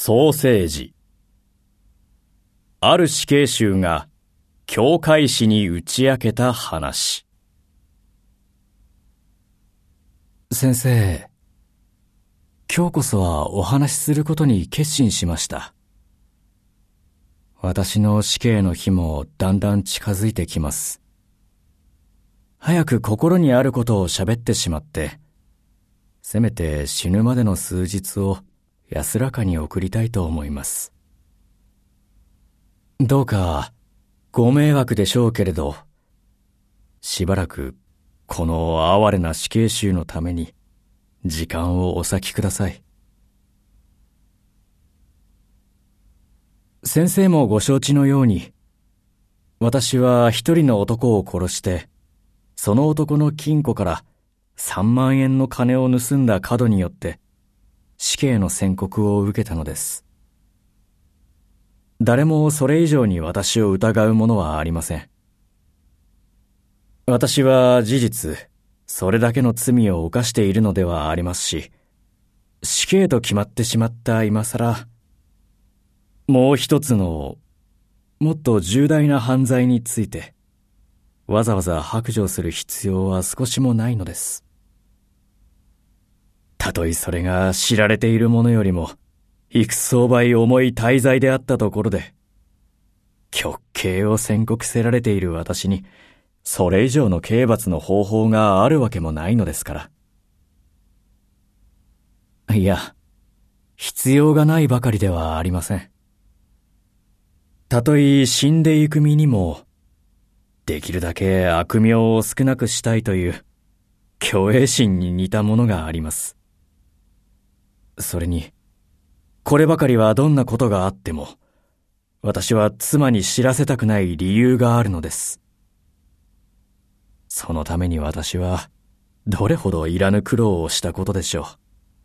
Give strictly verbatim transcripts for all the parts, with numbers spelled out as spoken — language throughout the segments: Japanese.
創世時。ある死刑囚が教会士に打ち明けた話。 先生、今日こそはお話しすることに決心しました。私の死刑の日もだんだん近づいてきます。早く心にあることを喋ってしまって、せめて死ぬまでの数日を安らかに送りたいと思います。どうかご迷惑でしょうけれど、しばらくこの哀れな死刑囚のために時間をお割きください。先生もご承知のように、私は一人の男を殺して、その男の金庫から三万円の金を盗んだ過によって死刑の宣告を受けたのです。誰もそれ以上に私を疑うものはありません。私は事実、それだけの罪を犯しているのではありますし、死刑と決まってしまった今さら、もう一つのもっと重大な犯罪について、わざわざ白状する必要は少しもないのです。たとえそれが知られているものよりも、幾数倍重い大罪であったところで、極刑を宣告せられている私に、それ以上の刑罰の方法があるわけもないのですから。いや、必要がないばかりではありません。たとえ死んでいく身にも、できるだけ悪名を少なくしたいという虚栄心に似たものがあります。それに、こればかりはどんなことがあっても、私は妻に知らせたくない理由があるのです。そのために私は、どれほどいらぬ苦労をしたことでしょう。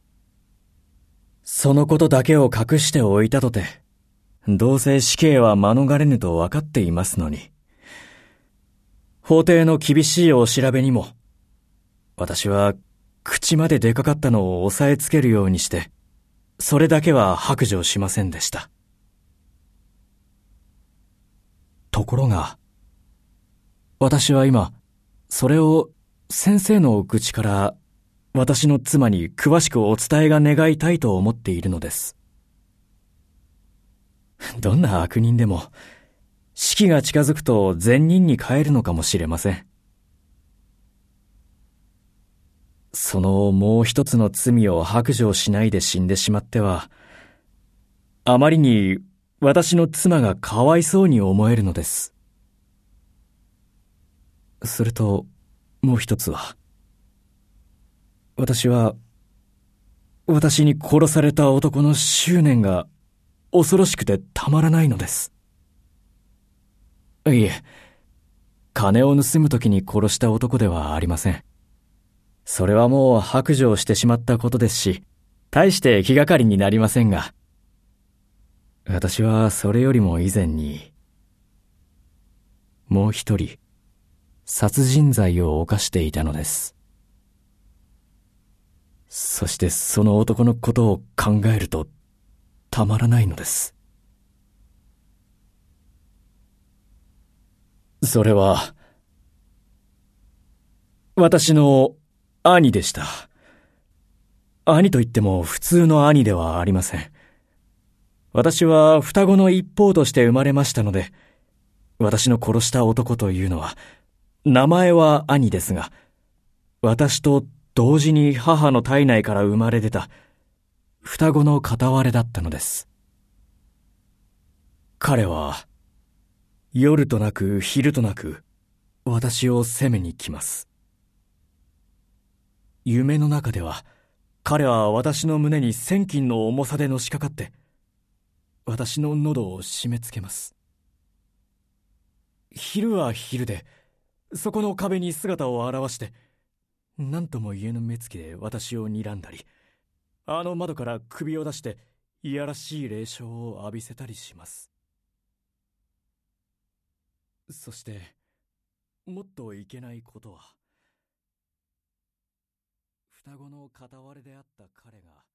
そのことだけを隠しておいたとて、どうせ死刑は免れぬと分かっていますのに。法廷の厳しいお調べにも、私は口まで出かかったのを押さえつけるようにして、それだけは白状しませんでした。ところが、私は今、それを先生の口から私の妻に詳しくお伝えが願いたいと思っているのです。どんな悪人でも、死期が近づくと善人に変えるのかもしれません。そのもう一つの罪を白状しないで死んでしまっては、あまりに私の妻がかわいそうに思えるのです。それと、もう一つは、私は、私に殺された男の執念が恐ろしくてたまらないのです。いえ、金を盗むときに殺した男ではありません。それはもう白状してしまったことですし、大して気がかりになりませんが、私はそれよりも以前に、もう一人、殺人罪を犯していたのです。そしてその男のことを考えると、たまらないのです。それは、私の兄でした。兄といっても普通の兄ではありません。私は双子の一方として生まれましたので、私の殺した男というのは、名前は兄ですが、私と同時に母の体内から生まれ出た双子の片割れだったのです。彼は、夜となく昼となく、私を責めに来ます。夢の中では、彼は私の胸に千斤の重さでのしかかって、私の喉を締め付けます。昼は昼で、そこの壁に姿を現して、何とも言えぬ目つきで私を睨んだり、あの窓から首を出して、いやらしい冷笑を浴びせたりします。そして、もっといけないことは、双子の片割れであった彼が、